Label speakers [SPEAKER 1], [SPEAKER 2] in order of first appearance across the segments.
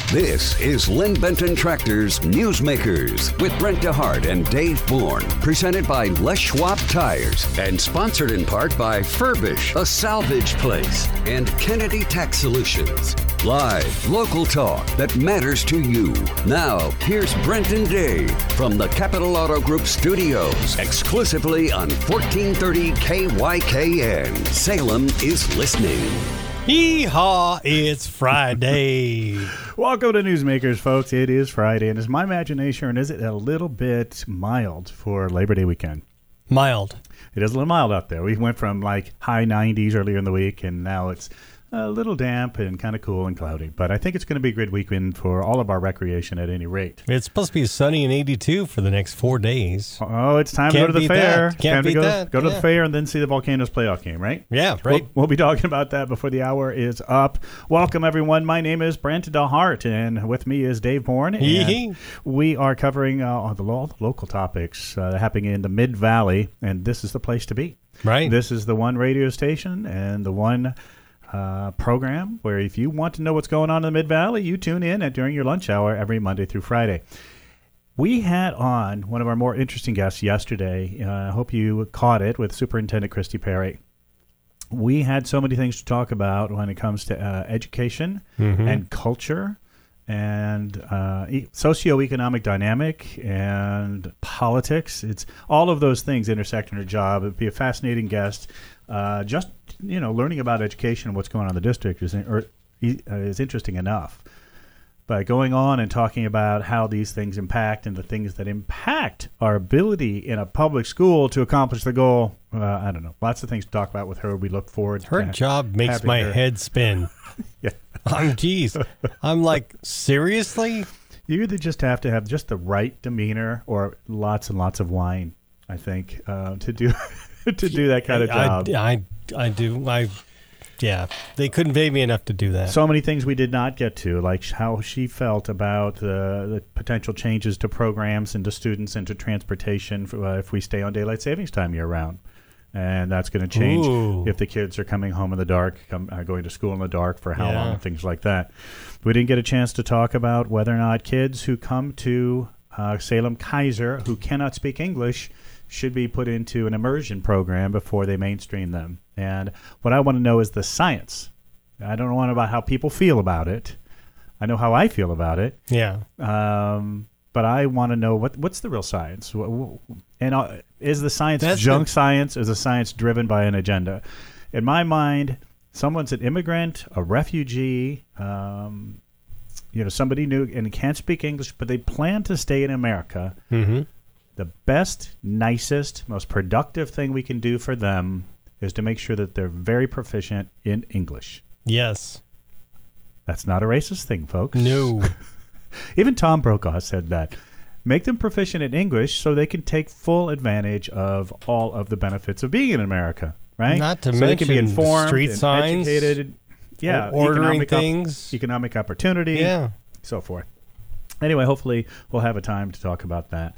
[SPEAKER 1] This is Lynn Benton Tractor's Newsmakers with Brent DeHart and Dave Bourne. Presented by Les Schwab Tires and sponsored in part by Furbish, a salvage place, and Kennedy Tax Solutions. Live, local talk that matters to you. Now, here's Brent and Dave from the Capital Auto Group studios, exclusively on 1430 KYKN. Salem is listening.
[SPEAKER 2] Yeehaw, it's Friday.
[SPEAKER 3] Welcome to Newsmakers, folks. It is Friday, and is my imagination, or is it a little bit mild for Labor Day weekend?
[SPEAKER 2] Mild.
[SPEAKER 3] It is a little mild out there. We went from like high 90s earlier in the week, and now it's a little damp and kind of cool and cloudy. But I think it's going to be a good weekend for all of our recreation at any rate.
[SPEAKER 2] It's supposed to be sunny and 82 for the next 4 days.
[SPEAKER 3] Oh, it's time to go to the fair.
[SPEAKER 2] Can't beat that.
[SPEAKER 3] Go to the fair and then see the Volcanoes playoff game, right?
[SPEAKER 2] Yeah, right.
[SPEAKER 3] We'll be talking about that before the hour is up. Welcome, everyone. My name is Brent DeHart, and with me is Dave Bourne. And we are covering all the local topics happening in the Mid-Valley, and this is the place to be.
[SPEAKER 2] Right.
[SPEAKER 3] This is the one radio station and the one program where if you want to know what's going on in the Mid-Valley, you tune in during your lunch hour every Monday through Friday. We had on one of our more interesting guests yesterday. I hope you caught it, with Superintendent Christy Perry. We had so many things to talk about when it comes to education and culture and socioeconomic dynamic and politics. It's all of those things intersect in her job. It'd be a fascinating guest. Just learning about education and what's going on in the district is interesting enough. But going on and talking about how these things impact and the things that impact our ability in a public school to accomplish the goal, I don't know. Lots of things to talk about with her. We look forward to
[SPEAKER 2] her job makes my head spin.
[SPEAKER 3] Yeah.
[SPEAKER 2] I'm like, seriously?
[SPEAKER 3] You either just have to have just the right demeanor or lots and lots of wine, I think, to do that kind of job.
[SPEAKER 2] I do. They couldn't pay me enough to do that.
[SPEAKER 3] So many things we did not get to, like how she felt about the potential changes to programs and to students and to transportation if we stay on daylight savings time year-round. And that's going to change if the kids are coming home in the dark, going to school in the dark for how long, things like that. We didn't get a chance to talk about whether or not kids who come to Salem Kaiser who cannot speak English should be put into an immersion program before they mainstream them. And what I want to know is the science. I don't know about how people feel about it. I know how I feel about it.
[SPEAKER 2] Yeah.
[SPEAKER 3] But I want to know what's the real science. And is the science junk science? Is the science driven by an agenda? In my mind, someone's an immigrant, a refugee, somebody new and can't speak English, but they plan to stay in America. Mm-hmm. The best, nicest, most productive thing we can do for them is to make sure that they're very proficient in English.
[SPEAKER 2] Yes.
[SPEAKER 3] That's not a racist thing, folks.
[SPEAKER 2] No.
[SPEAKER 3] Even Tom Brokaw said that. Make them proficient in English so they can take full advantage of all of the benefits of being in America, right?
[SPEAKER 2] Not to
[SPEAKER 3] mention they can be informed,
[SPEAKER 2] street
[SPEAKER 3] and
[SPEAKER 2] signs,
[SPEAKER 3] educated,
[SPEAKER 2] ordering things,
[SPEAKER 3] economic opportunity, so forth. Anyway, hopefully we'll have a time to talk about that.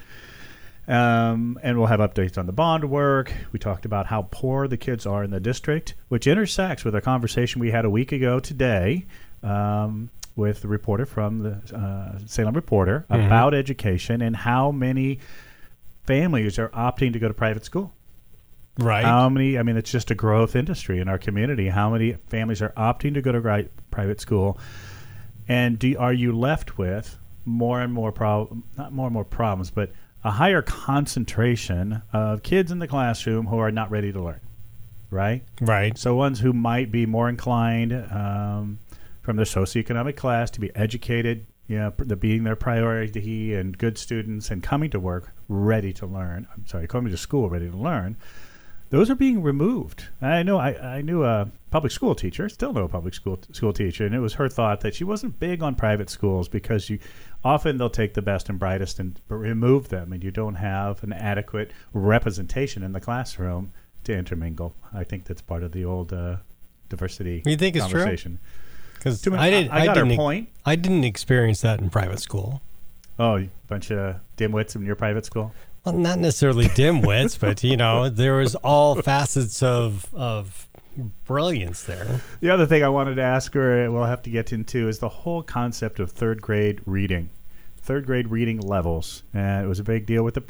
[SPEAKER 3] And we'll have updates on the bond work. We talked about how poor the kids are in the district, which intersects with a conversation we had a week ago today with the reporter from the Salem Reporter about education and how many families are opting to go to private school.
[SPEAKER 2] Right.
[SPEAKER 3] How many? I mean, it's just a growth industry in our community. How many families are opting to go to private school? And are you left with more and more not more and more problems, but a higher concentration of kids in the classroom who are not ready to learn, right?
[SPEAKER 2] Right.
[SPEAKER 3] So ones who might be more inclined from their socioeconomic class to be educated, being their priority and good students and coming to work ready to learn. Coming to school ready to learn. Those are being removed. I knew a public school teacher, still know a public school teacher, and it was her thought that she wasn't big on private schools because often they'll take the best and brightest and remove them, and you don't have an adequate representation in the classroom to intermingle. I think that's part of the old diversity
[SPEAKER 2] you think
[SPEAKER 3] conversation.
[SPEAKER 2] Because
[SPEAKER 3] I got her point.
[SPEAKER 2] I didn't experience that in private school.
[SPEAKER 3] Oh, a bunch of dimwits in your private school?
[SPEAKER 2] Well, not necessarily dimwits, but, there was all facets of brilliance there.
[SPEAKER 3] The other thing I wanted to ask her, we'll have to get into, is the whole concept of third grade reading. Third grade reading levels. And it was a big deal with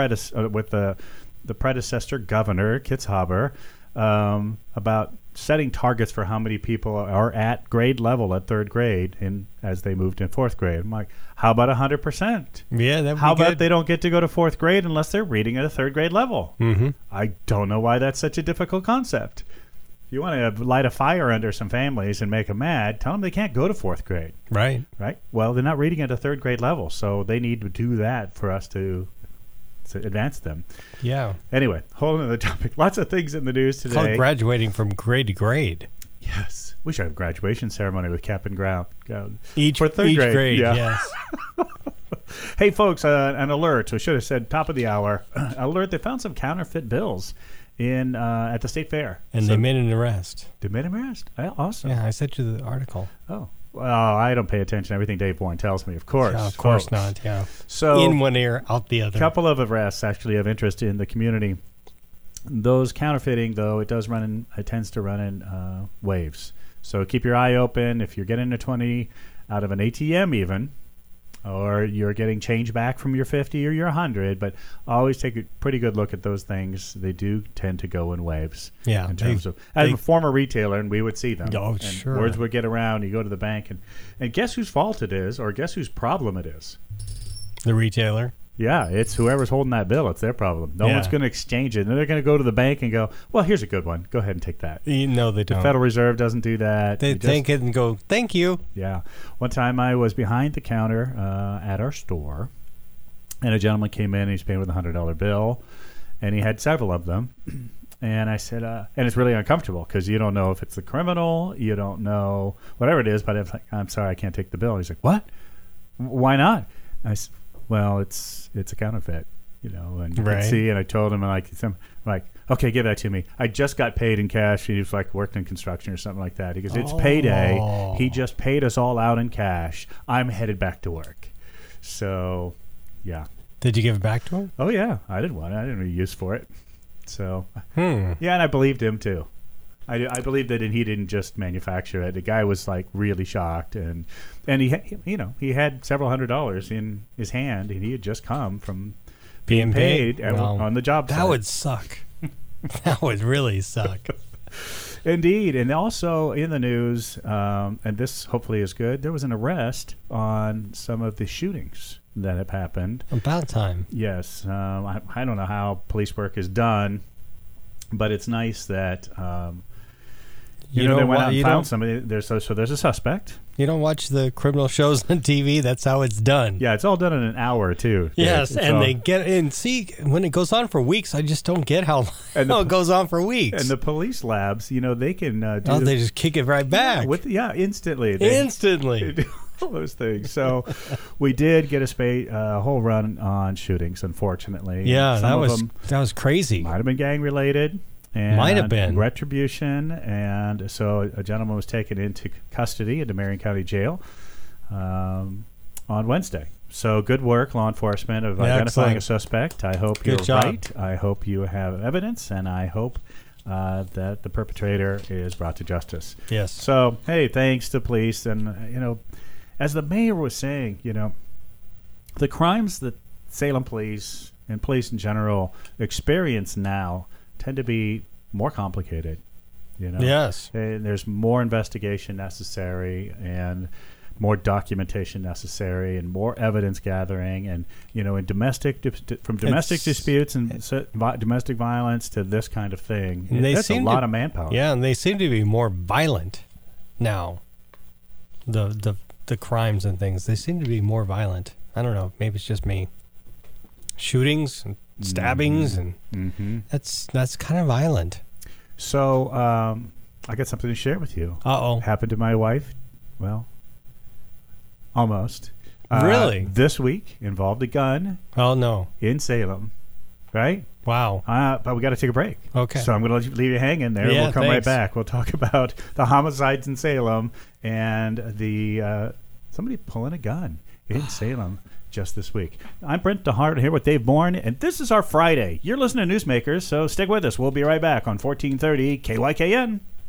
[SPEAKER 3] the predecessor governor, Kitzhaber, about setting targets for how many people are at grade level at third grade as they moved in fourth grade. I'm like, how about 100%?
[SPEAKER 2] Yeah, that would
[SPEAKER 3] How
[SPEAKER 2] be
[SPEAKER 3] about
[SPEAKER 2] good.
[SPEAKER 3] they don't get to go to fourth grade unless they're reading at a third grade level?
[SPEAKER 2] Mm-hmm.
[SPEAKER 3] I don't know why that's such a difficult concept. If you want to light a fire under some families and make them mad, tell them they can't go to fourth grade.
[SPEAKER 2] Right.
[SPEAKER 3] Right? Well, they're not reading at a third grade level, so they need to do that for us to advance them.
[SPEAKER 2] Yeah.
[SPEAKER 3] Anyway, whole other topic. Lots of things in the news
[SPEAKER 2] It's called
[SPEAKER 3] today.
[SPEAKER 2] graduating from grade to grade.
[SPEAKER 3] Yes. We should have a graduation ceremony with cap and gown.
[SPEAKER 2] Each
[SPEAKER 3] For third grade, yeah.
[SPEAKER 2] yes.
[SPEAKER 3] Hey, folks, an alert. We should have said top of the hour. Alert, they found some counterfeit bills at the state fair.
[SPEAKER 2] And they made an arrest.
[SPEAKER 3] They made an arrest? Awesome.
[SPEAKER 2] Yeah, I sent you the article.
[SPEAKER 3] Oh. Well, I don't pay attention to everything Dave Bourne tells me, of course.
[SPEAKER 2] Yeah, of course
[SPEAKER 3] folks.
[SPEAKER 2] not, yeah.
[SPEAKER 3] So,
[SPEAKER 2] in one ear, out the other.
[SPEAKER 3] a couple of arrests actually of interest in the community. Those counterfeiting, though, it tends to run in waves. So keep your eye open. If you're getting a 20 out of an ATM even, or you're getting change back from your 50 or your 100, but always take a pretty good look at those things. They do tend to go in waves.
[SPEAKER 2] Yeah.
[SPEAKER 3] In terms of, as a former retailer, and we would see them.
[SPEAKER 2] Oh,
[SPEAKER 3] and
[SPEAKER 2] sure.
[SPEAKER 3] Words would get around. You go to the bank, and guess whose fault it is, or guess whose problem it is?
[SPEAKER 2] The retailer.
[SPEAKER 3] Yeah, it's whoever's holding that bill. It's their problem. No
[SPEAKER 2] Yeah.
[SPEAKER 3] one's going to exchange it. And they're going to go to the bank and go, well, here's a good one. Go ahead and take that.
[SPEAKER 2] No, they don't.
[SPEAKER 3] The Federal Reserve doesn't do that.
[SPEAKER 2] They
[SPEAKER 3] You just-
[SPEAKER 2] think it and go, thank you.
[SPEAKER 3] Yeah. One time I was behind the counter at our store, and a gentleman came in and he's paying with a $100 bill, and he had several of them. And I said, and it's really uncomfortable because you don't know if it's the criminal, you don't know whatever it is, but it's like, I'm sorry, I can't take the bill. And he's like, what? Why not? I said, well, it's a counterfeit, and you
[SPEAKER 2] Right.
[SPEAKER 3] can see. And I told him, okay, give that to me. I just got paid in cash. He was worked in construction or something like that. He goes, it's payday.
[SPEAKER 2] Oh.
[SPEAKER 3] He just paid us all out in cash. I'm headed back to work. So, yeah.
[SPEAKER 2] Did you give it back to him?
[SPEAKER 3] Oh, yeah. I didn't want it. I didn't have any use for it. So,
[SPEAKER 2] Hmm.
[SPEAKER 3] yeah, and I believed him, too. I believed that he didn't just manufacture it. The guy was really shocked, and he had several $100s in his hand, and he had just come from being paid
[SPEAKER 2] Wow.
[SPEAKER 3] on the job site.
[SPEAKER 2] That would suck. That would really suck.
[SPEAKER 3] Indeed, and also in the news, and this hopefully is good. There was an arrest on some of the shootings that have happened.
[SPEAKER 2] About time.
[SPEAKER 3] Yes, I don't know how police work is done, but it's nice that. They went out and found somebody. There's a suspect.
[SPEAKER 2] You don't watch the criminal shows on TV. That's how it's done.
[SPEAKER 3] Yeah, it's all done in an hour too.
[SPEAKER 2] Yes,
[SPEAKER 3] It's
[SPEAKER 2] and
[SPEAKER 3] all-
[SPEAKER 2] they get in. See, when it goes on for weeks, I just don't get how it goes on for weeks.
[SPEAKER 3] And the police labs, they can do.
[SPEAKER 2] they just kick it right back.
[SPEAKER 3] Instantly.
[SPEAKER 2] Instantly.
[SPEAKER 3] They do all those things. So we did get a whole run on shootings, unfortunately.
[SPEAKER 2] Yeah,
[SPEAKER 3] Some of
[SPEAKER 2] that
[SPEAKER 3] them
[SPEAKER 2] was crazy.
[SPEAKER 3] might have been gang related. And
[SPEAKER 2] Might have been.
[SPEAKER 3] retribution, and so a gentleman was taken into custody into Marion County Jail on Wednesday. So good work, law enforcement, of identifying
[SPEAKER 2] excellent.
[SPEAKER 3] a suspect. I hope
[SPEAKER 2] Good
[SPEAKER 3] you're
[SPEAKER 2] job.
[SPEAKER 3] right. I hope you have evidence, and I hope that the perpetrator is brought to justice.
[SPEAKER 2] Yes.
[SPEAKER 3] So, hey, thanks to police. And, as the mayor was saying, the crimes that Salem police and police in general experience now tend to be more complicated.
[SPEAKER 2] Yes.
[SPEAKER 3] And there's more investigation necessary, and more documentation necessary, and more evidence gathering, and in domestic disputes and domestic violence to this kind of thing.
[SPEAKER 2] And they
[SPEAKER 3] That's a
[SPEAKER 2] seem
[SPEAKER 3] lot
[SPEAKER 2] to-
[SPEAKER 3] of manpower.
[SPEAKER 2] Yeah, and they seem to be more violent now. The crimes and things, they seem to be more violent. I don't know. Maybe it's just me. Shootings and stabbings, and that's kind of violent.
[SPEAKER 3] So I got something to share with you.
[SPEAKER 2] Uh-oh.
[SPEAKER 3] Happened to my wife. Well, almost.
[SPEAKER 2] Really?
[SPEAKER 3] This week involved a gun
[SPEAKER 2] Oh, no.
[SPEAKER 3] in Salem. Right?
[SPEAKER 2] Wow.
[SPEAKER 3] But we got to take a break.
[SPEAKER 2] Okay.
[SPEAKER 3] So I'm going to leave you hanging there.
[SPEAKER 2] Yeah,
[SPEAKER 3] We'll come right
[SPEAKER 2] thanks.
[SPEAKER 3] back. We'll talk about the homicides in Salem and the somebody pulling a gun in Salem just this week. I'm Brent DeHart here with Dave Bourne, and this is our Friday. You're listening to Newsmakers, so stick with us. We'll be right back on 1430 KYKN.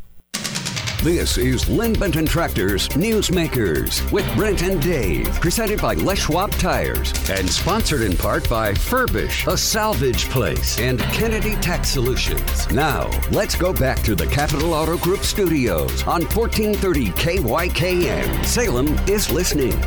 [SPEAKER 1] This is Lynn Benton Tractors Newsmakers with Brent and Dave, presented by Les Schwab Tires and sponsored in part by Furbish, a salvage place, and Kennedy Tax Solutions. Now, let's go back to the Capital Auto Group studios on 1430 KYKN. Salem is listening.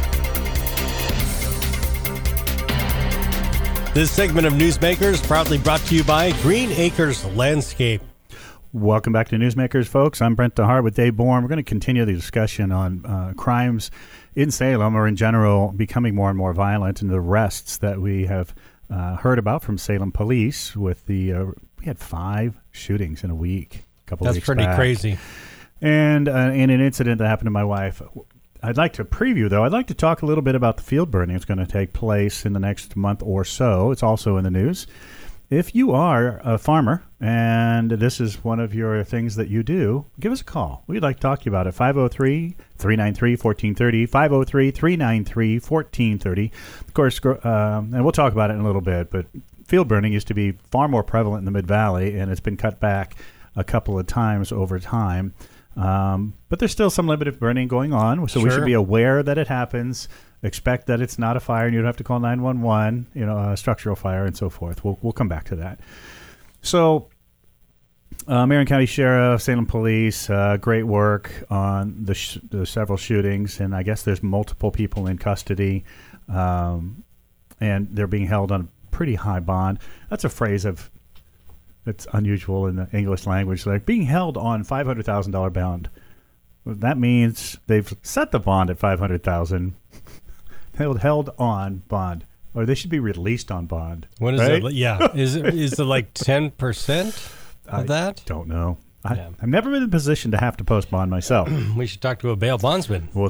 [SPEAKER 2] This segment of Newsmakers proudly brought to you by Green Acres Landscape.
[SPEAKER 3] Welcome back to Newsmakers, folks. I'm Brent DeHart with Dave Bourne. We're going to continue the discussion on crimes in Salem, or in general, becoming more and more violent, and the arrests that we have heard about from Salem police. With we had 5 shootings in a week, a couple weeks back. That's pretty
[SPEAKER 2] crazy.
[SPEAKER 3] And in an incident that happened to my wife. I'd like to preview, though. I'd like to talk a little bit about the field burning that's going to take place in the next month or so. It's also in the news. If you are a farmer and this is one of your things that you do, give us a call. We'd like to talk to you about it. 503-393-1430, 503-393-1430. Of course, and we'll talk about it in a little bit, but field burning used to be far more prevalent in the Mid-Valley, and it's been cut back a couple of times over time. But there's still some limited burning going on, so we should be aware that it happens. Expect that it's not a fire, and you don't have to call 911, a structural fire and so forth. We'll come back to that. So, Marion County Sheriff, Salem Police, great work on the several shootings, and I guess there's multiple people in custody, and they're being held on a pretty high bond. That's a phrase that's unusual in the English language, like being held on $500,000 bond. That means they've set the bond at $500,000. Held on bond, or they should be released on bond.
[SPEAKER 2] What is
[SPEAKER 3] right?
[SPEAKER 2] it? Yeah, is it like 10% of that?
[SPEAKER 3] Don't know. I've never been in a position to have to post bond myself.
[SPEAKER 2] We should talk to a bail bondsman.
[SPEAKER 3] Well,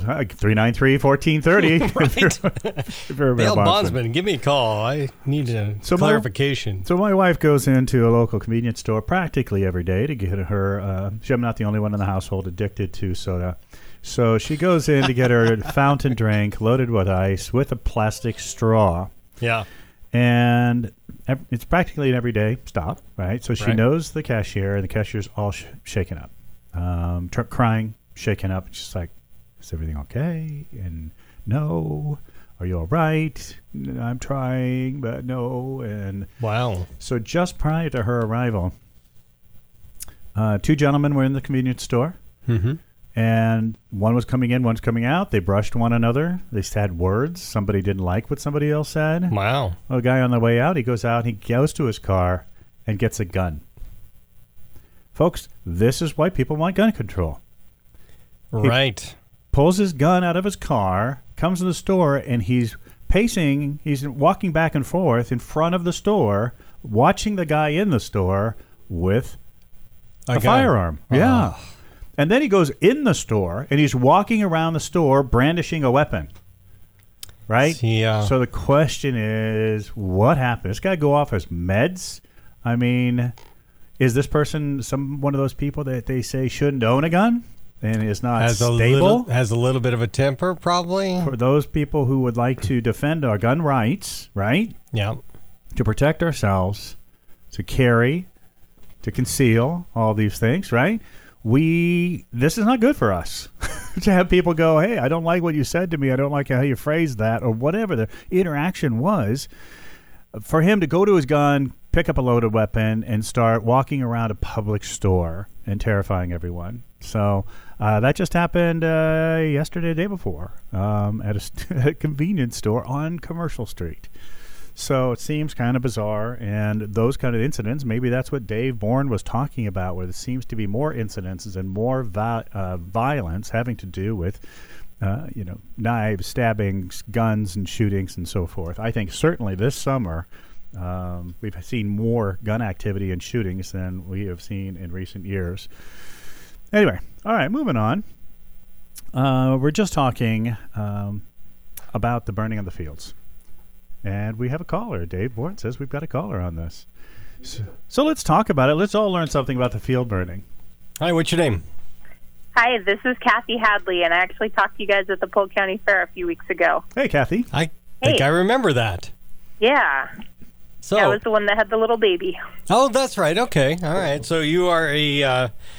[SPEAKER 3] 393-1430.
[SPEAKER 2] Right. Bail bondsman, give me a call. I need a clarification.
[SPEAKER 3] So my wife goes into a local convenience store practically every day to get her. I'm not the only one in the household addicted to soda. So she goes in to get her fountain drink loaded with ice with a plastic straw.
[SPEAKER 2] Yeah.
[SPEAKER 3] And it's practically an everyday stop, right? So she knows the cashier, and the cashier's all shaken up, crying, shaken up. She's like, is everything okay? And no. Are you all right? I'm trying, but no. And
[SPEAKER 2] wow.
[SPEAKER 3] So just prior to her arrival, 2 gentlemen were in the convenience store.
[SPEAKER 2] Mm-hmm.
[SPEAKER 3] And one was coming in, one's coming out. They brushed one another. They said words. Somebody didn't like what somebody else said.
[SPEAKER 2] Wow.
[SPEAKER 3] A guy on the way out, he goes out, he goes to his car and gets a gun. Folks, this is why people want gun control.
[SPEAKER 2] Right.
[SPEAKER 3] He pulls his gun out of his car, comes to the store, and he's pacing, he's walking back and forth in front of the store, watching the guy in the store with a firearm.
[SPEAKER 2] Oh.
[SPEAKER 3] Yeah. And then he goes in the store, and he's walking around the store brandishing a weapon. Right?
[SPEAKER 2] Yeah.
[SPEAKER 3] So the question is, what happened? This guy go off his meds? I mean, is this person one of those people that they say shouldn't own a gun and is not stable?
[SPEAKER 2] Has a little bit of a temper, probably.
[SPEAKER 3] For those people who would like to defend our gun rights, right?
[SPEAKER 2] Yeah.
[SPEAKER 3] To protect ourselves, to carry, to conceal, all these things, right? This is not good for us to have people go, hey, I don't like what you said to me. I don't like how you phrased that, or whatever the interaction was. For him to go to his gun, pick up a loaded weapon, and start walking around a public store and terrifying everyone. So that just happened yesterday, the day before, at a convenience store on Commercial Street. So it seems kind of bizarre, and those kind of incidents, maybe that's what Dave Bourne was talking about, where there seems to be more incidences and more violence having to do with, knives, stabbings, guns, and shootings, and so forth. I think certainly this summer we've seen more gun activity and shootings than we have seen in recent years. Anyway, all right, moving on. We're just talking about the burning of the fields. And we have a caller. Dave Bourne says we've got a caller on this. So let's talk about it. Let's all learn something about the field burning.
[SPEAKER 2] Hi, what's your name?
[SPEAKER 4] Hi, this is Kathy Hadley, and I actually talked to you guys at the Polk County Fair a few weeks ago.
[SPEAKER 3] Hey, Kathy.
[SPEAKER 2] I think I remember that.
[SPEAKER 4] Yeah.
[SPEAKER 2] So
[SPEAKER 4] I was the one that had the little baby.
[SPEAKER 2] Oh, that's right. Okay. All right. So you are a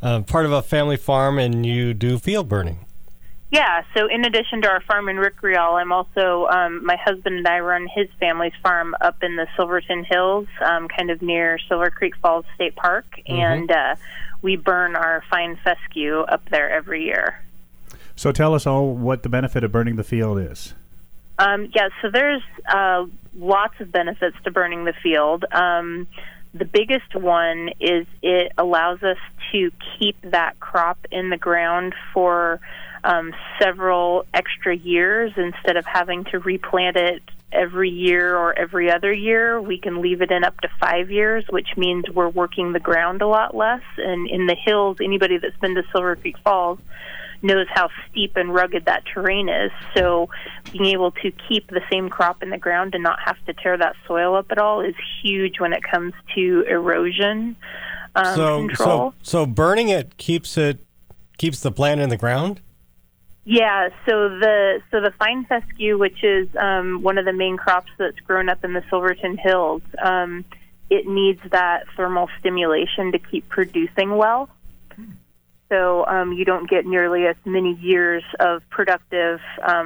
[SPEAKER 2] part of a family farm, and you do field burning.
[SPEAKER 4] Yeah, so in addition to our farm in Rick Rial, I'm also, my husband and I run his family's farm up in the Silverton Hills, kind of near Silver Creek Falls State Park, and we burn our fine fescue up there every year.
[SPEAKER 3] So tell us all what the benefit of burning the field is.
[SPEAKER 4] Yeah, so there's lots of benefits to burning the field. The biggest one is it allows us to keep that crop in the ground for several extra years instead of having to replant it every year or every other year. We can leave it in up to 5 years, which means we're working the ground a lot less. And in the hills, anybody that's been to Silver Creek Falls knows how steep and rugged that terrain is. So being able to keep the same crop in the ground and not have to tear that soil up at all is huge when it comes to erosion control.
[SPEAKER 2] So burning it keeps the plant in the ground?
[SPEAKER 4] Yeah, so the fine fescue, which is one of the main crops that's grown up in the Silverton Hills, it needs that thermal stimulation to keep producing well. So you don't get nearly as many years of productive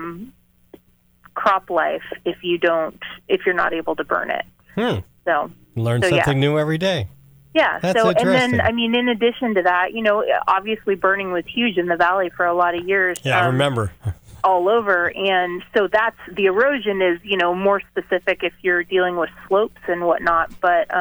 [SPEAKER 4] crop life if you're not able to burn it. So
[SPEAKER 2] learn something new every day.
[SPEAKER 4] Yeah.
[SPEAKER 2] That's
[SPEAKER 4] so,
[SPEAKER 2] interesting.
[SPEAKER 4] and then, in addition to that, obviously burning was huge in the valley for a lot of years.
[SPEAKER 2] Yeah, I remember.
[SPEAKER 4] All over. And so that's, the erosion is, more specific if you're dealing with slopes and whatnot. But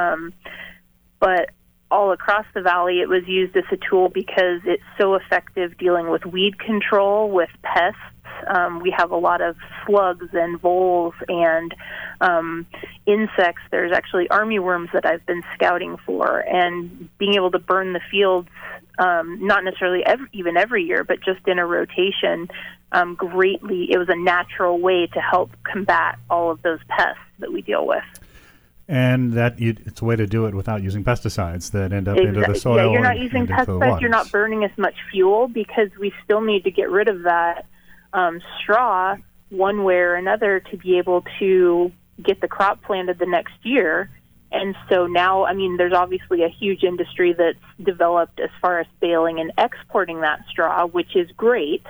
[SPEAKER 4] all across the valley, it was used as a tool because it's so effective dealing with weed control, with pests. We have a lot of slugs and voles and insects. There's actually armyworms that I've been scouting for, and being able to burn the fields, not necessarily even every year, but just in a rotation, greatly. It was a natural way to help combat all of those pests that we deal with.
[SPEAKER 3] And it's a way to do it without using pesticides that end up into the soil.
[SPEAKER 4] Yeah, you're not using pesticides. You're not burning as much fuel because we still need to get rid of that straw one way or another to be able to get the crop planted the next year. And so now, there's obviously a huge industry that's developed as far as baling and exporting that straw, which is great.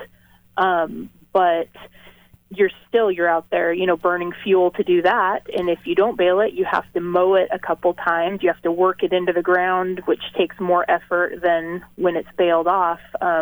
[SPEAKER 4] But you're out there, burning fuel to do that. And if you don't bale it, you have to mow it a couple times. You have to work it into the ground, which takes more effort than when it's baled off.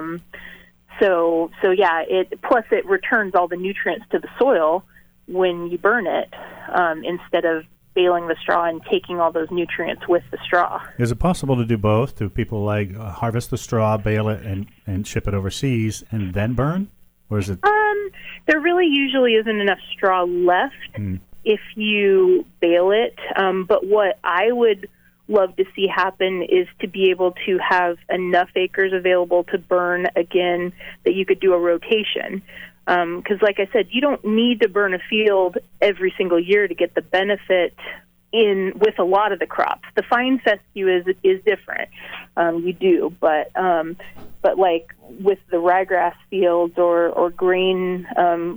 [SPEAKER 4] So yeah, plus it returns all the nutrients to the soil when you burn it, instead of baling the straw and taking all those nutrients with the straw.
[SPEAKER 3] Is it possible to do both? Do people harvest the straw, bale it, and ship it overseas and then burn? Or is it?
[SPEAKER 4] There really usually isn't enough straw left if you bale it. But what I would love to see happen is to be able to have enough acres available to burn again that you could do a rotation. Because like I said, you don't need to burn a field every single year to get the benefit with a lot of the crops. The fine fescue is different. You do, but like with the ryegrass fields or grain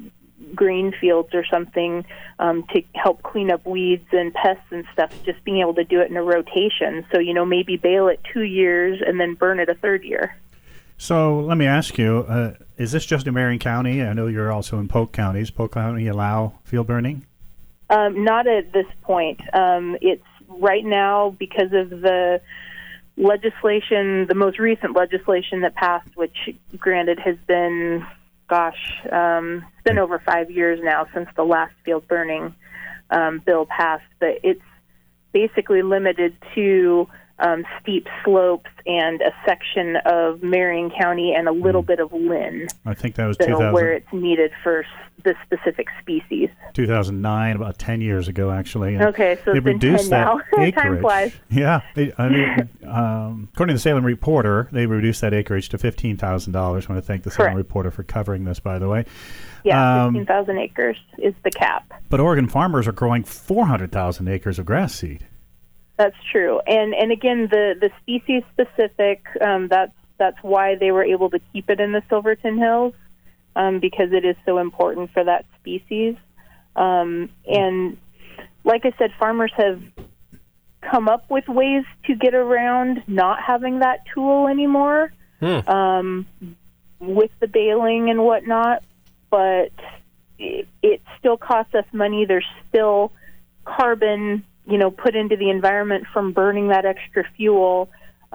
[SPEAKER 4] fields or something, to help clean up weeds and pests and stuff, just being able to do it in a rotation. So, maybe bale it 2 years and then burn it a third year.
[SPEAKER 3] So let me ask you, is this just in Marion County? I know you're also in Polk County. Does Polk County allow field burning?
[SPEAKER 4] Not at this point. It's right now because of the legislation, the most recent legislation that passed, which granted has been, it's been over 5 years now since the last field burning bill passed, but it's basically limited to steep slopes and a section of Marion County and a little bit of Lynn.
[SPEAKER 3] I think that was 2000,
[SPEAKER 4] where it's needed for the specific species.
[SPEAKER 3] 2009, about 10 years ago, actually. And
[SPEAKER 4] okay, so it's been 10 now. Time flies.
[SPEAKER 3] Yeah. According to the Salem Reporter, they reduced that acreage to $15,000. I want to thank the Salem Reporter for covering this, by the way.
[SPEAKER 4] Yeah, 15,000 acres is the cap.
[SPEAKER 3] But Oregon farmers are growing 400,000 acres of grass seed.
[SPEAKER 4] That's true, and again, the species specific. That's why they were able to keep it in the Silverton Hills, because it is so important for that species. And like I said, farmers have come up with ways to get around not having that tool anymore. with the baling and whatnot, but it still costs us money. There's still carbon, put into the environment from burning that extra fuel.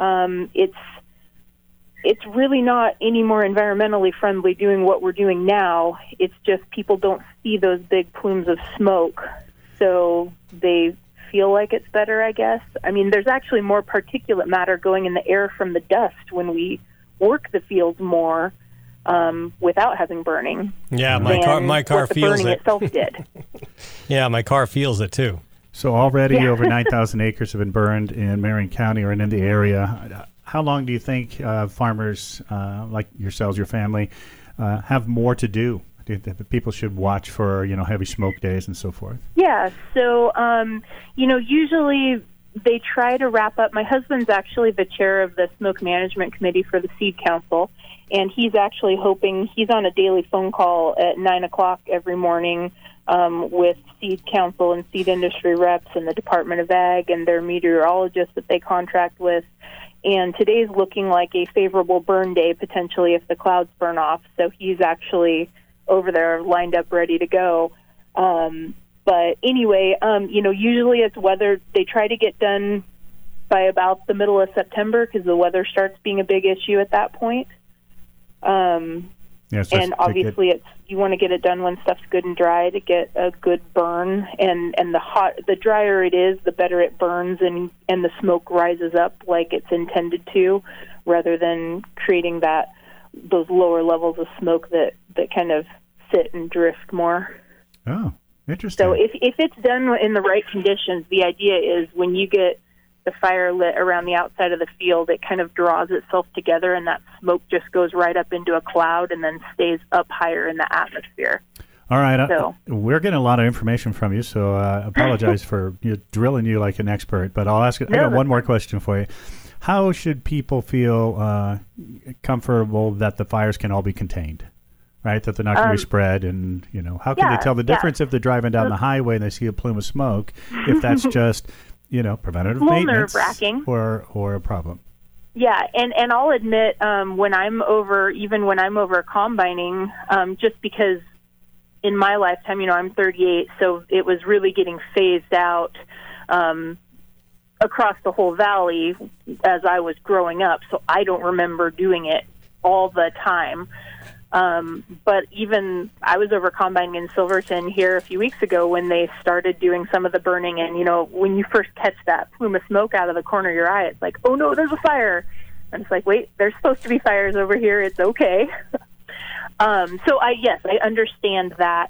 [SPEAKER 4] It's really not any more environmentally friendly doing what we're doing now. It's just people don't see those big plumes of smoke, so they feel like it's better, I guess. I mean, there's actually more particulate matter going in the air from the dust when we work the fields more without having burning.
[SPEAKER 2] Yeah, my car feels
[SPEAKER 4] burning
[SPEAKER 2] it.
[SPEAKER 4] Itself did.
[SPEAKER 2] Yeah, my car feels it too.
[SPEAKER 3] So already over 9,000 acres have been burned in Marion County or in the area. How long do you think farmers like yourselves, your family, have more to do? Do you think that people should watch for, heavy smoke days and so forth?
[SPEAKER 4] Yeah, so, usually they try to wrap up. My husband's actually the chair of the Smoke Management Committee for the Seed Council, and he's actually hoping, he's on a daily phone call at 9 o'clock every morning with Seed Council and seed industry reps and the Department of Ag and their meteorologists that they contract with. And today's looking like a favorable burn day, potentially, if the clouds burn off. So he's actually over there lined up, ready to go. But anyway, usually it's weather. They try to get done by about the middle of September because the weather starts being a big issue at that point. And obviously you want to get it done when stuff's good and dry to get a good burn, and the drier it is, the better it burns, and the smoke rises up like it's intended to, rather than creating those lower levels of smoke that kind of sit and drift more.
[SPEAKER 3] Oh, interesting.
[SPEAKER 4] So if it's done in the right conditions, the idea is when you get the fire lit around the outside of the field, it kind of draws itself together, and that smoke just goes right up into a cloud and then stays up higher in the atmosphere.
[SPEAKER 3] All right. We're getting a lot of information from you, so I apologize for drilling you like an expert, but I got one more question for you. How should people feel comfortable that the fires can all be contained? Right, that they're not going to be spread, and how can they tell the difference if they're driving down the highway and they see a plume of smoke? If that's just preventative maintenance or a problem.
[SPEAKER 4] Yeah, and I'll admit when I'm over combining, just because in my lifetime, I'm 38, so it was really getting phased out across the whole valley as I was growing up, so I don't remember doing it all the time. But even I was over combining in Silverton here a few weeks ago when they started doing some of the burning. And, when you first catch that plume of smoke out of the corner of your eye, it's like, oh, no, there's a fire. And it's like, wait, there's supposed to be fires over here. It's okay. So, I understand that,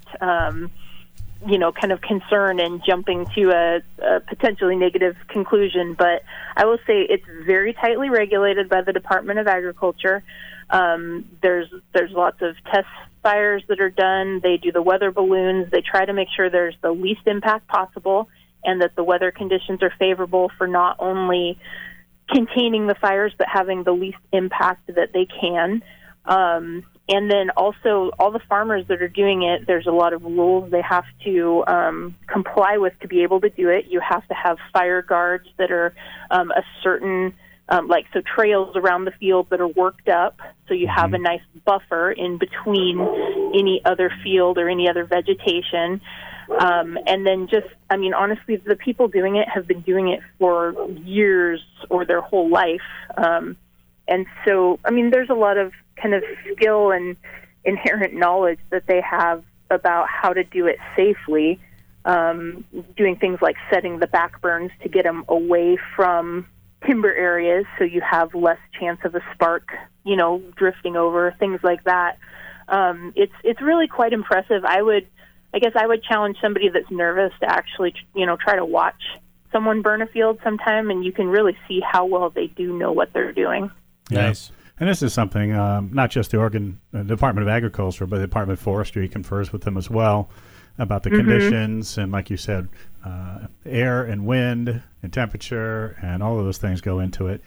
[SPEAKER 4] kind of concern and jumping to a potentially negative conclusion. But I will say it's very tightly regulated by the Department of Agriculture. There's lots of test fires that are done. They do the weather balloons. They try to make sure there's the least impact possible and that the weather conditions are favorable for not only containing the fires but having the least impact that they can. And then also all the farmers that are doing it, there's a lot of rules they have to comply with to be able to do it. You have to have fire guards that are a certain trails around the field that are worked up, so you have a nice buffer in between any other field or any other vegetation. And then honestly, the people doing it have been doing it for years or their whole life. And so, there's a lot of kind of skill and inherent knowledge that they have about how to do it safely, doing things like setting the back burns to get them away from timber areas so you have less chance of a spark, drifting over, things like that. It's really quite impressive. I would challenge somebody that's nervous to actually, try to watch someone burn a field sometime, and you can really see how well they do know what they're doing.
[SPEAKER 2] Nice.
[SPEAKER 3] And this is something, not just the Oregon Department of Agriculture, but the Department of Forestry confers with them as well about the conditions. And like you said, air and wind and temperature and all of those things go into it.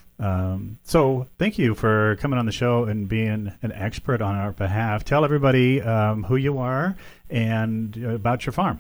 [SPEAKER 3] So thank you for coming on the show and being an expert on our behalf. Tell everybody who you are and about your farm.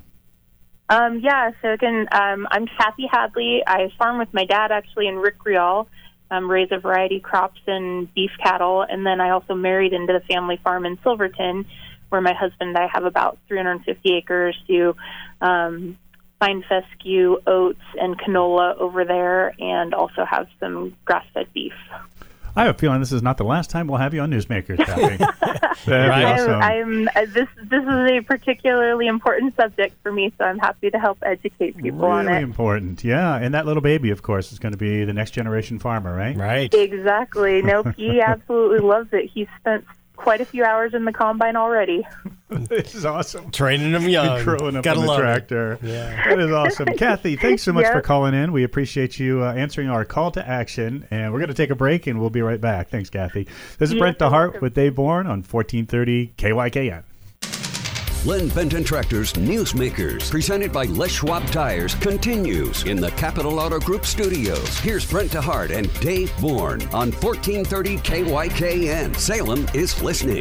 [SPEAKER 3] So again, I'm Kathy Hadley. I farm with my dad actually in Rick Rial,
[SPEAKER 4] raise a variety crops and beef cattle. And then I also married into the family farm in Silverton, where my husband and I have about 350 acres to fine fescue, oats, and canola over there, and also have some grass-fed beef.
[SPEAKER 3] I have a feeling this is not the last time we'll have you on Newsmakers, Kathy. Awesome.
[SPEAKER 4] This is a particularly important subject for me, so I'm happy to help educate people on it.
[SPEAKER 3] Really important, yeah. And that little baby, of course, is going to be the next generation farmer, right?
[SPEAKER 2] Right.
[SPEAKER 4] Exactly. Nope, he absolutely loves it. He's spent quite a few hours in the combine already.
[SPEAKER 3] This is awesome.
[SPEAKER 2] Training them young.
[SPEAKER 3] Growing up on the tractor.
[SPEAKER 2] Yeah.
[SPEAKER 3] That is awesome. Kathy, thanks so much for calling in. We appreciate you answering our call to action. And we're going to take a break, and we'll be right back. Thanks, Kathy. This is Brent DeHart with Dave Bourne on 1430 KYKN.
[SPEAKER 1] Len Benton Tractor's Newsmakers, presented by Les Schwab Tires, continues in the Capital Auto Group studios. Here's Brent DeHart and Dave Bourne on 1430 KYKN. Salem is listening.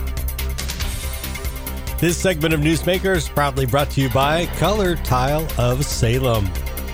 [SPEAKER 2] This segment of Newsmakers proudly brought to you by Color Tile of Salem.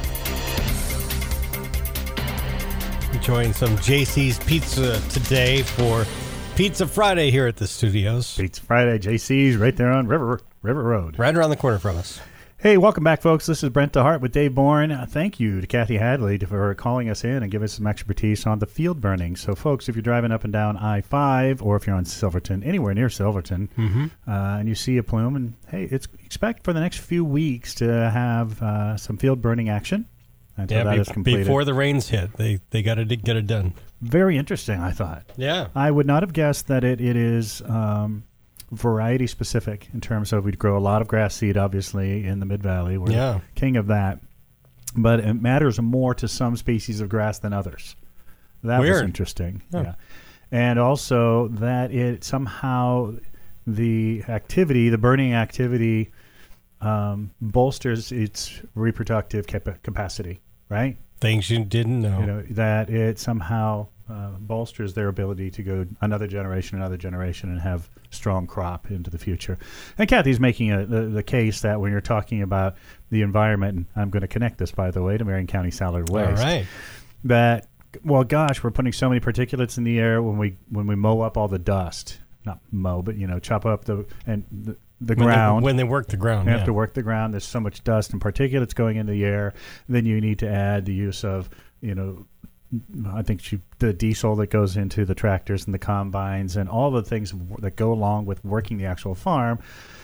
[SPEAKER 2] Enjoying some JC's Pizza today for Pizza Friday here at the studios.
[SPEAKER 3] Pizza Friday, JC's, right there on River Road.
[SPEAKER 2] Right around the corner from us.
[SPEAKER 3] Hey, welcome back, folks. This is Brent DeHart with Dave Bourne. Thank you to Kathy Hadley for calling us in and giving us some expertise on the field burning. So, folks, if you're driving up and down I-5 or if you're on Silverton, anywhere near Silverton, and you see a plume, and hey, expect for the next few weeks to have some field burning action until that is completed.
[SPEAKER 2] Before the rains hit, they got to get it done.
[SPEAKER 3] Very interesting, I thought.
[SPEAKER 2] Yeah.
[SPEAKER 3] I would not have guessed that it is variety specific in terms of we'd grow a lot of grass seed, obviously, in the Mid-Valley. We're the king of that. But it matters more to some species of grass than others. That was interesting. Oh. Yeah. And also that it somehow, the burning activity, bolsters its reproductive capacity, right?
[SPEAKER 2] Things you didn't know.
[SPEAKER 3] That it somehow bolsters their ability to go another generation, and have strong crop into the future. And Kathy's making the case that when you're talking about the environment, and I'm going to connect this, by the way, to Marion County Solid Waste.
[SPEAKER 2] All right.
[SPEAKER 3] That, well, gosh, we're putting so many particulates in the air when we mow up all the dust. Not mow, but, chop up the ground.
[SPEAKER 2] When they work the ground.
[SPEAKER 3] You have to work the ground. There's so much dust and particulates going into the air. Then you need to add the use of, I think the diesel that goes into the tractors and the combines and all the things that go along with working the actual farm.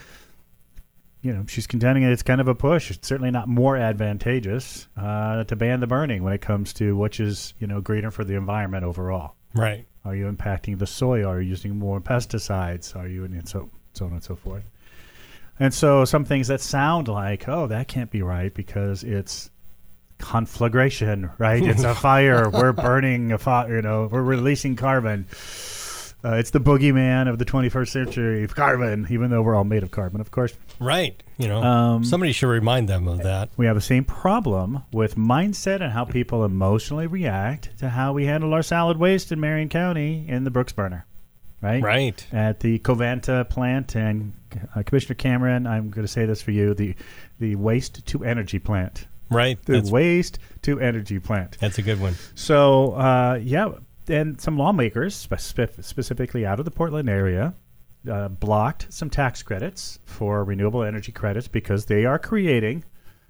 [SPEAKER 3] She's contending it's kind of a push. It's certainly not more advantageous to ban the burning when it comes to which is, greener for the environment overall.
[SPEAKER 2] Right.
[SPEAKER 3] Are you impacting the soil? Are you using more pesticides? Are you, and so on and so forth. And so some things that sound like, oh, that can't be right because it's conflagration, right? It's a fire. We're burning a fire, we're releasing carbon. It's the boogeyman of the 21st century, carbon, even though we're all made of carbon, of course.
[SPEAKER 2] Right. Somebody should remind them of that.
[SPEAKER 3] We have the same problem with mindset and how people emotionally react to how we handle our solid waste in Marion County in the Brooks burner. Right? At the Covanta plant, and Commissioner Cameron, I'm going to say this for you, the waste to energy plant.
[SPEAKER 2] Right.
[SPEAKER 3] The waste to energy plant.
[SPEAKER 2] That's a good one.
[SPEAKER 3] So, and some lawmakers, specifically out of the Portland area, blocked some tax credits for renewable energy credits because they are creating,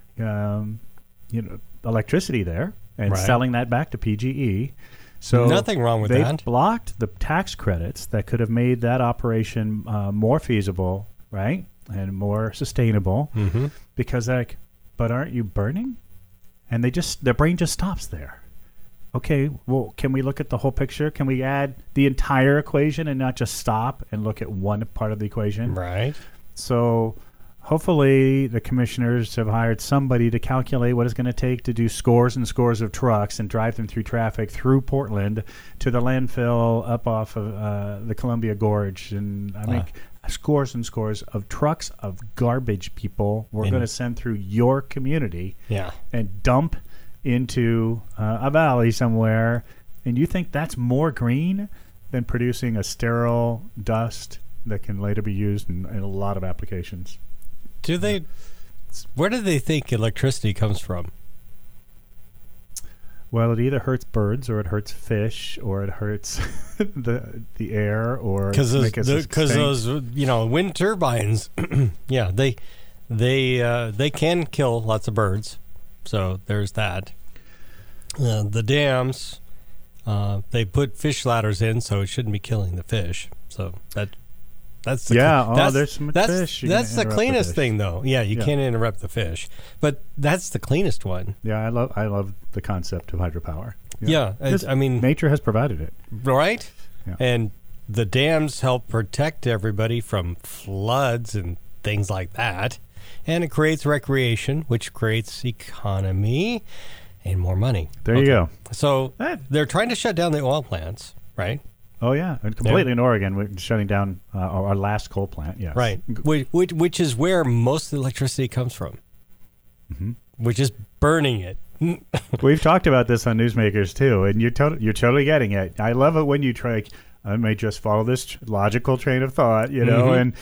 [SPEAKER 3] electricity there and selling that back to PGE. So
[SPEAKER 2] nothing wrong with that.
[SPEAKER 3] They blocked the tax credits that could have made that operation more feasible, right, and more sustainable. Mm-hmm. Because but aren't you burning? And their brain just stops there. Okay, well, can we look at the whole picture? Can we add the entire equation and not just stop and look at one part of the equation?
[SPEAKER 2] Right.
[SPEAKER 3] So hopefully the commissioners have hired somebody to calculate what it's going to take to do scores and scores of trucks and drive them through traffic through Portland to the landfill up off of the Columbia Gorge. And I mean, scores and scores of trucks of garbage people we're going to send through your community and dump into a valley somewhere. And you think that's more green than producing a sterile dust that can later be used in a lot of applications?
[SPEAKER 2] Where do they think electricity comes from?
[SPEAKER 3] Well, it either hurts birds, or it hurts fish, or it hurts the air, or
[SPEAKER 2] because those wind turbines, yeah, they can kill lots of birds. So there's that. The dams, they put fish ladders in, so it shouldn't be killing the fish. So that's the
[SPEAKER 3] there's some fish.
[SPEAKER 2] That's the cleanest thing, though. Yeah, you can't interrupt the fish, but that's the cleanest one.
[SPEAKER 3] Yeah, I love the concept of hydropower.
[SPEAKER 2] Yeah, I mean,
[SPEAKER 3] nature has provided it,
[SPEAKER 2] right?
[SPEAKER 3] Yeah.
[SPEAKER 2] And the dams help protect everybody from floods and things like that, and it creates recreation, which creates economy and more money.
[SPEAKER 3] There you go.
[SPEAKER 2] So they're trying to shut down the oil plants, right?
[SPEAKER 3] Oh, yeah. And completely in Oregon. We're shutting down our last coal plant, yes.
[SPEAKER 2] Right. Which is where most of the electricity comes from, which is burning it.
[SPEAKER 3] We've talked about this on Newsmakers, too, and you're totally getting it. I love it when you try. I may just follow this logical train of thought, and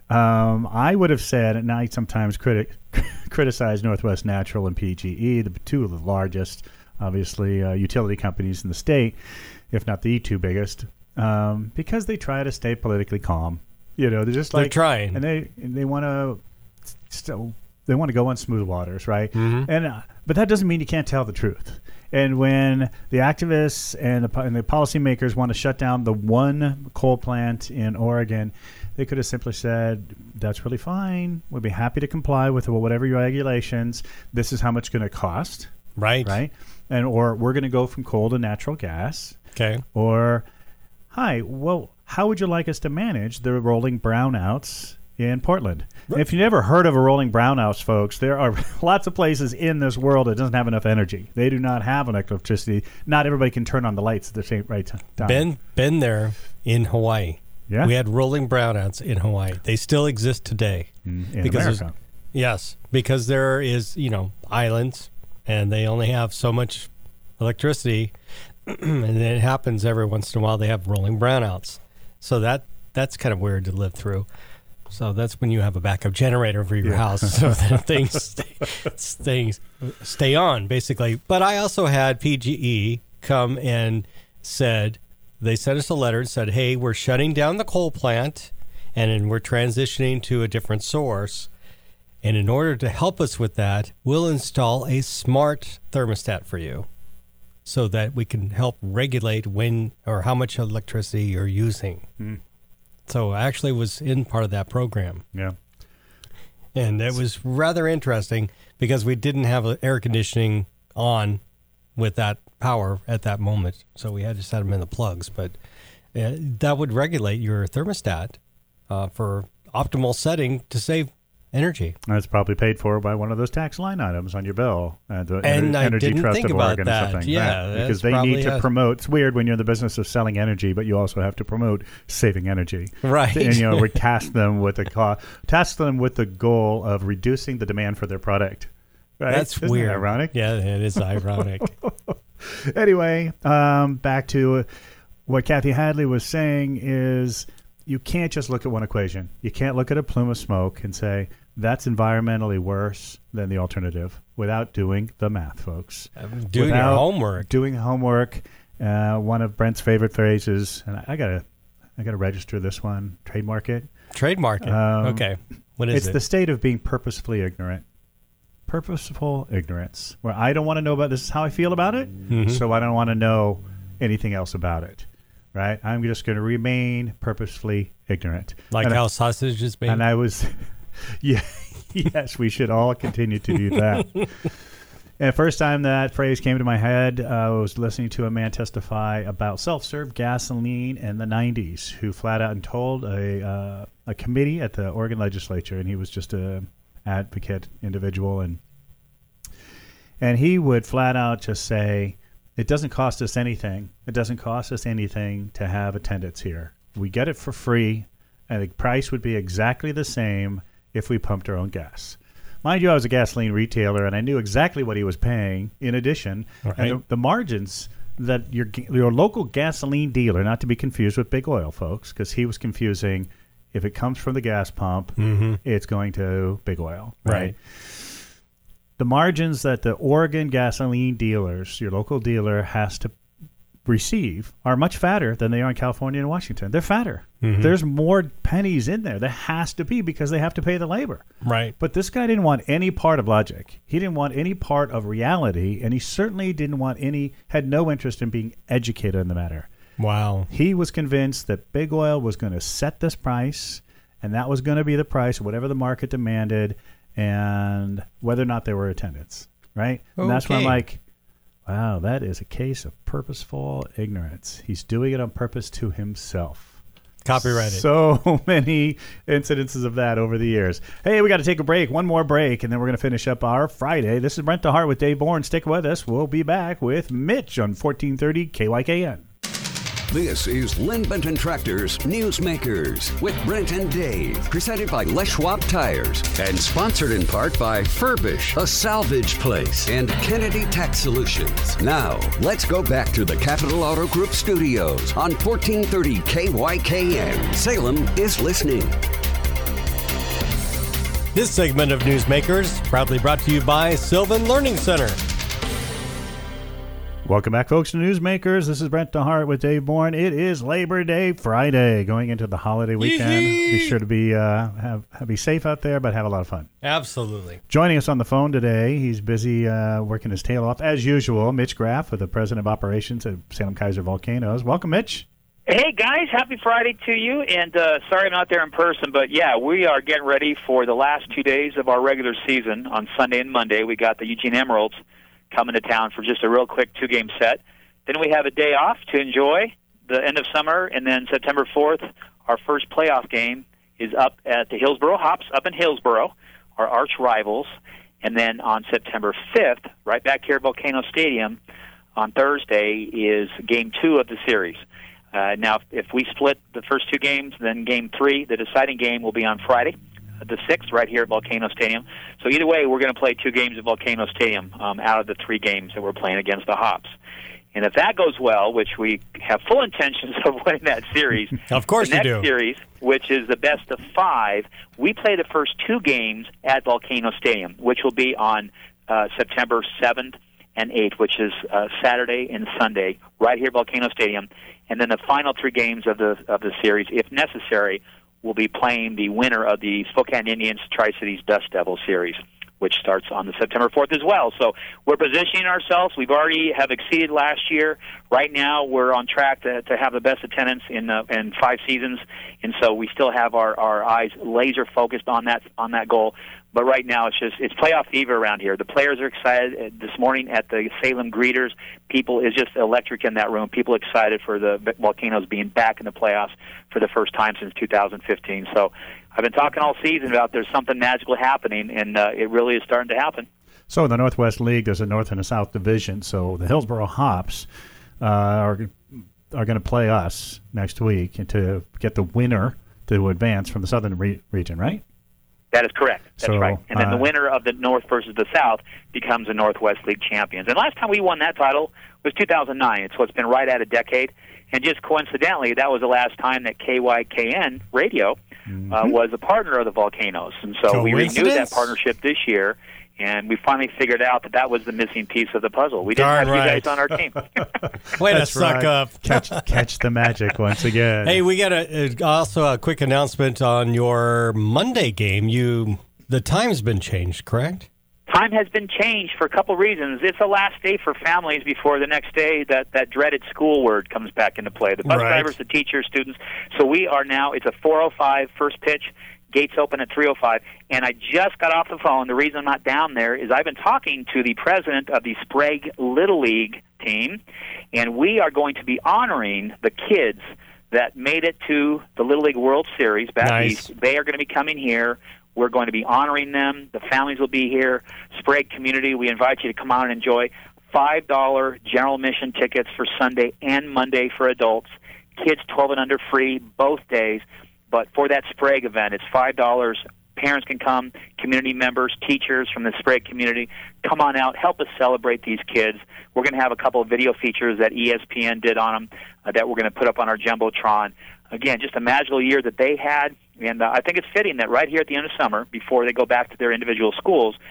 [SPEAKER 3] I would have said, and I sometimes criticize Northwest Natural and PGE, the two of the largest, obviously, utility companies in the state, if not the two biggest. Because they try to stay politically calm, they're just like
[SPEAKER 2] they're trying,
[SPEAKER 3] and they want to go on smooth waters, right? And but that doesn't mean you can't tell the truth. And when the activists and the policymakers want to shut down the one coal plant in Oregon, they could have simply said, "That's really fine. We'd be happy to comply with whatever your regulations. This is how much it's going to cost, right? And or we're going to go from coal to natural gas,
[SPEAKER 2] okay,
[SPEAKER 3] or." Hi, well, how would you like us to manage the rolling brownouts in Portland? Right. If you never heard of a rolling brownouts, folks, there are lots of places in this world that doesn't have enough energy. They do not have enough electricity. Not everybody can turn on the lights at the same right time.
[SPEAKER 2] Been there in Hawaii.
[SPEAKER 3] Yeah.
[SPEAKER 2] We had rolling brownouts in Hawaii. They still exist today.
[SPEAKER 3] In America.
[SPEAKER 2] Yes, because there is, islands, and they only have so much electricity. And it happens every once in a while. They have rolling brownouts, so that's kind of weird to live through. So that's when you have a backup generator for your house, so that things stay on, basically. But I also had PGE come and they sent us a letter and said, "Hey, we're shutting down the coal plant, and we're transitioning to a different source. And in order to help us with that, we'll install a smart thermostat for you, so that we can help regulate when or how much electricity you're using." So I actually was in part of that program.
[SPEAKER 3] Yeah.
[SPEAKER 2] And it was rather interesting because we didn't have air conditioning on with that power at that moment. So we had to set them in the plugs. But that would regulate your thermostat for optimal setting to save energy.
[SPEAKER 3] That's probably paid for by one of those tax line items on your bill. The
[SPEAKER 2] and
[SPEAKER 3] Energy
[SPEAKER 2] I didn't
[SPEAKER 3] Trust
[SPEAKER 2] think
[SPEAKER 3] of
[SPEAKER 2] about
[SPEAKER 3] Oregon
[SPEAKER 2] that.
[SPEAKER 3] Or something.
[SPEAKER 2] Yeah,
[SPEAKER 3] because they need to promote. It's weird when you're in the business of selling energy, but you also have to promote saving energy.
[SPEAKER 2] Right.
[SPEAKER 3] And we task them with the goal of reducing the demand for their product. Right?
[SPEAKER 2] That's
[SPEAKER 3] Isn't
[SPEAKER 2] weird.
[SPEAKER 3] That ironic?
[SPEAKER 2] Yeah, it is ironic.
[SPEAKER 3] Anyway, back to what Kathy Hadley was saying is you can't just look at one equation. You can't look at a plume of smoke and say, that's environmentally worse than the alternative without doing the math, folks.
[SPEAKER 2] Doing your homework.
[SPEAKER 3] Doing homework. One of Brent's favorite phrases, and I gotta register this one, trademark it.
[SPEAKER 2] Trademark it. Okay. What is it?
[SPEAKER 3] It's the state of being purposefully ignorant. Purposeful ignorance, where I don't want to know about this is how I feel about it, so I don't want to know anything else about it. Right? I'm just going to remain purposefully ignorant.
[SPEAKER 2] Like how sausage is made?
[SPEAKER 3] And I was... Yeah, yes, we should all continue to do that. And the first time that phrase came to my head, I was listening to a man testify about self-serve gasoline in the 90s, who flat out and told a committee at the Oregon legislature, and he was just a advocate individual, and he would flat out just say, it doesn't cost us anything. It doesn't cost us anything to have attendants here. We get it for free, and the price would be exactly the same if we pumped our own gas. Mind you, I was a gasoline retailer, and I knew exactly what he was paying in addition. Right. And the margins that your local gasoline dealer, not to be confused with Big Oil, folks, because he was confusing, if it comes from the gas pump, it's going to Big Oil. Right. the margins that the Oregon gasoline dealers, your local dealer, has to receive are much fatter than they are in California and Washington. They're fatter. Mm-hmm. There's more pennies in there. There has to be, because they have to pay the labor.
[SPEAKER 2] Right.
[SPEAKER 3] But this guy didn't want any part of logic. He didn't want any part of reality, and he certainly had no interest in being educated on the matter.
[SPEAKER 2] Wow.
[SPEAKER 3] He was convinced that big oil was going to set this price, and that was going to be the price, whatever the market demanded, and whether or not there were attendants. Right? Okay. And that's when I'm like, wow, that is a case of purposeful ignorance. He's doing it on purpose to himself.
[SPEAKER 2] Copyrighted.
[SPEAKER 3] So many incidences of that over the years. Hey, we got to take a break. One more break, and then we're going to finish up our Friday. This is Brent DeHart with Dave Bourne. Stick with us. We'll be back with Mitch on 1430 KYKN.
[SPEAKER 1] This is Lynn Benton Tractors Newsmakers with Brent and Dave, presented by Les Schwab Tires and sponsored in part by Furbish, a salvage place, and Kennedy Tax Solutions. Now, let's go back to the Capital Auto Group studios on 1430 KYKN. Salem is listening.
[SPEAKER 2] This segment of Newsmakers proudly brought to you by Sylvan Learning Center.
[SPEAKER 3] Welcome back, folks, to Newsmakers. This is Brent DeHart with Dave Bourne. It is Labor Day Friday, going into the holiday weekend. Yee-hee! Be sure to be safe out there, but have a lot of fun.
[SPEAKER 2] Absolutely.
[SPEAKER 3] Joining us on the phone today, he's busy working his tail off, as usual, Mitch Graff, the President of Operations at Salem Keizer Volcanoes. Welcome, Mitch.
[SPEAKER 5] Hey, guys. Happy Friday to you. And sorry I'm not there in person, but, yeah, we are getting ready for the last 2 days of our regular season. On Sunday and Monday, we got the Eugene Emeralds coming to town for just a real quick 2-game set. Then we have a day off to enjoy the end of summer, and then September 4th, our first playoff game is up at the Hillsboro Hops up in Hillsboro, our arch rivals. And then on September 5th, right back here at Volcano Stadium, on Thursday is Game 2 of the series. Now, if we split the first 2 games, then Game 3, the deciding game, will be on Friday, the 6th, right here at Volcano Stadium. So either way, we're going to play 2 games at Volcano Stadium out of the 3 games that we're playing against the Hops. And if that goes well, which we have full intentions of winning that series,
[SPEAKER 2] of course
[SPEAKER 5] the
[SPEAKER 2] you do.
[SPEAKER 5] next series, which is the best of 5, we play the first 2 games at Volcano Stadium, which will be on September 7th and 8th, which is Saturday and Sunday, right here at Volcano Stadium. And then the final 3 games of the series, if necessary, will be playing the winner of the Spokane Indians Tri-Cities Dust Devil series, which starts on the September 4th as well. So we're positioning ourselves. We've already have exceeded last year. Right now, we're on track to have the best attendance in 5 seasons, and so we still have our eyes laser focused on that goal. But right now, it's playoff fever around here. The players are excited. This morning at the Salem Greeters, people is just electric in that room. People excited for the Volcanoes being back in the playoffs for the first time since 2015. So I've been talking all season about there's something magical happening, and it really is starting to happen.
[SPEAKER 3] So in the Northwest League, there's a North and a South division. So the Hillsboro Hops are going to play us next week to get the winner to advance from the Southern region, right?
[SPEAKER 5] That is correct. That's
[SPEAKER 3] so,
[SPEAKER 5] right. And then the winner of the North versus the South becomes the Northwest League champions. And last time we won that title was 2009. So it's been right at a decade. And just coincidentally, that was the last time that KYKN Radio was a partner of the Volcanoes. And so we renewed that partnership this year. And we finally figured out that was the missing piece of the puzzle. We didn't have you guys on our team.
[SPEAKER 2] Way to suck up.
[SPEAKER 3] Catch the magic once again.
[SPEAKER 2] Hey, we got also a quick announcement on your Monday game. The time's been changed, correct?
[SPEAKER 5] Time has been changed for a couple reasons. It's the last day for families before the next day that dreaded school word comes back into play. The bus drivers, the teachers, students. So we are now, it's a 4:05 first pitch. Gates open at 3:05, and I just got off the phone. The reason I'm not down there is I've been talking to the president of the Sprague Little League team, and we are going to be honoring the kids that made it to the Little League World Series back east. They are going to be coming here. We're going to be honoring them. The families will be here. Sprague community, we invite you to come out and enjoy. $5 general admission tickets for Sunday and Monday for adults. Kids 12 and under free both days. But for that Sprague event, it's $5. Parents can come, community members, teachers from the Sprague community. Come on out, help us celebrate these kids. We're going to have a couple of video features that ESPN did on them that we're going to put up on our Jumbotron. Again, just a magical year that they had, and I think it's fitting that right here at the end of summer, before they go back to their individual schools,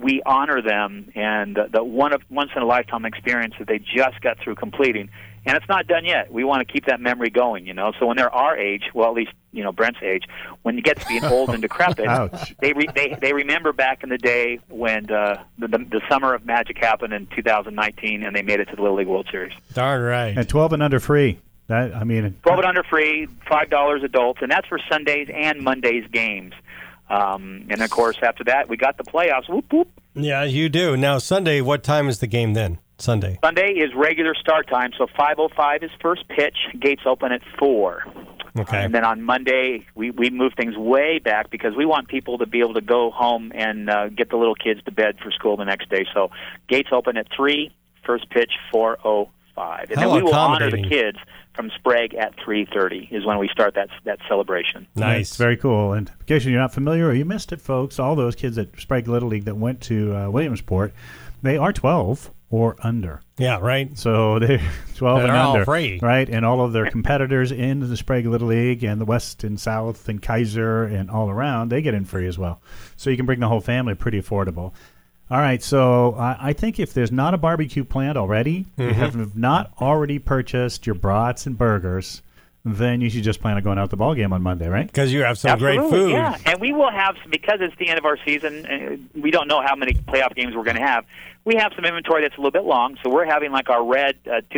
[SPEAKER 5] we honor them and the once-in-a-lifetime experience that they just got through completing. And it's not done yet. We want to keep that memory going, So when they're our age, well, at least, Brent's age, when you get to be old and decrepit, they remember back in the day when the summer of magic happened in 2019 and they made it to the Little League World Series.
[SPEAKER 2] Darn right.
[SPEAKER 3] And 12 and under free.
[SPEAKER 5] 12 and under free, $5 adults, and that's for Sundays and Mondays games. And, of course, after that, we got the playoffs. Whoop, whoop.
[SPEAKER 2] Yeah, you do. Now, Sunday, what time is the game then? Sunday
[SPEAKER 5] is regular start time, so 5:05 is first pitch. Gates open at 4.
[SPEAKER 2] Okay.
[SPEAKER 5] And then on Monday, we move things way back because we want people to be able to go home and get the little kids to bed for school the next day. So gates open at 3, first pitch 4:05. And then we will honor the kids from Sprague at 3:30 is when we start that celebration.
[SPEAKER 2] Nice.
[SPEAKER 3] That's very cool. And in case you're not familiar or you missed it, folks, all those kids at Sprague Little League that went to Williamsport, they are 12 or under.
[SPEAKER 2] Yeah, right.
[SPEAKER 3] So they're 12 and
[SPEAKER 2] all
[SPEAKER 3] under.
[SPEAKER 2] free.
[SPEAKER 3] Right? And all of their competitors in the Sprague Little League and the West and South and Kaiser and all around, they get in free as well. So you can bring the whole family, pretty affordable. All right, so I think if there's not a barbecue planned already, you have not already purchased your brats and burgers, then you should just plan on going out to the ball game on Monday, right?
[SPEAKER 2] Because you have some great food.
[SPEAKER 5] Yeah, and we will have, because it's the end of our season, we don't know how many playoff games we're going to have. We have some inventory that's a little bit long, so we're having like our red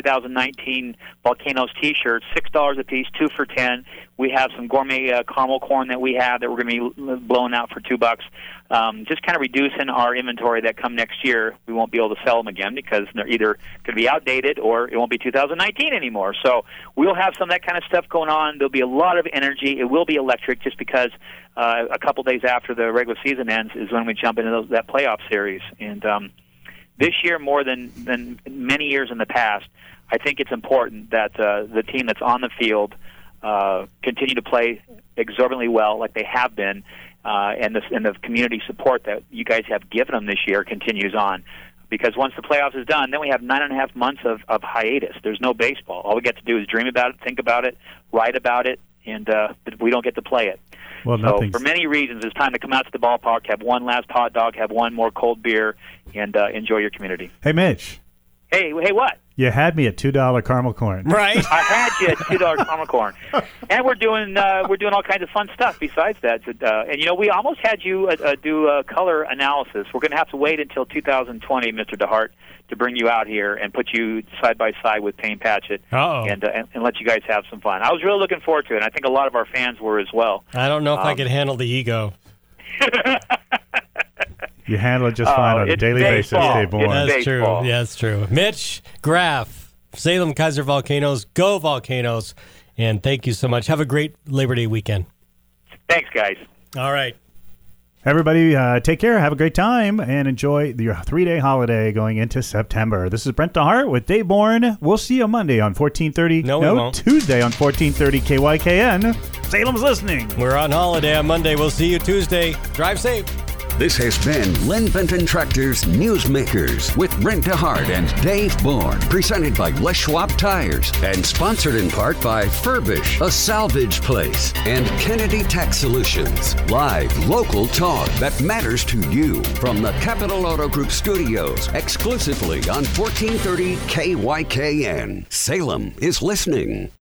[SPEAKER 5] 2019 Volcanoes T-shirts, $6 a piece, 2 for $10. We have some gourmet caramel corn that we have that we're going to be blowing out for $2. Just kind of reducing our inventory that come next year. We won't be able to sell them again because they're either going to be outdated or it won't be 2019 anymore. So we'll have some of that kind of stuff going on. There'll be a lot of energy. It will be electric just because a couple days after the regular season ends is when we jump into that playoff series. And this year, more than many years in the past, I think it's important that the team that's on the field continue to play exorbitantly well like they have been, and the community support that you guys have given them this year continues on. Because once the playoffs is done, then we have 9.5 months of hiatus. There's no baseball. All we get to do is dream about it, think about it, write about it, and we don't get to play it.
[SPEAKER 3] Well,
[SPEAKER 5] so for many reasons, it's time to come out to the ballpark, have one last hot dog, have one more cold beer, and enjoy your community.
[SPEAKER 3] Hey, Mitch.
[SPEAKER 5] Hey, what?
[SPEAKER 3] You had me at $2 caramel corn.
[SPEAKER 2] Right.
[SPEAKER 5] I had you at $2 caramel corn, and we're doing all kinds of fun stuff besides that. And we almost had you do a color analysis. We're going to have to wait until 2020, Mr. DeHart, to bring you out here and put you side by side with Payne Patchett and let you guys have some fun. I was really looking forward to it, and I think a lot of our fans were as well.
[SPEAKER 2] I don't know if I could handle the ego.
[SPEAKER 3] You handle it just fine on a daily basis, Dave Bourne.
[SPEAKER 2] That's true. Yeah, that's true. Mitch Graff, Salem Kaiser Volcanoes, go Volcanoes, and thank you so much. Have a great Labor Day weekend.
[SPEAKER 5] Thanks, guys.
[SPEAKER 2] All right.
[SPEAKER 3] Everybody, take care, have a great time, and enjoy your 3-day holiday going into September. This is Brent DeHart with Dave Bourne. We'll see you Monday on 1430.
[SPEAKER 2] No, we won't.
[SPEAKER 3] Tuesday on 1430 KYKN. Salem's listening.
[SPEAKER 2] We're on holiday on Monday. We'll see you Tuesday. Drive safe.
[SPEAKER 1] This has been Lynn Benton Tractor's Newsmakers with Brent DeHart and Dave Bourne, presented by Les Schwab Tires and sponsored in part by Furbish, a salvage place, and Kennedy Tax Solutions. Live, local talk that matters to you from the Capital Auto Group studios, exclusively on 1430 KYKN. Salem is listening.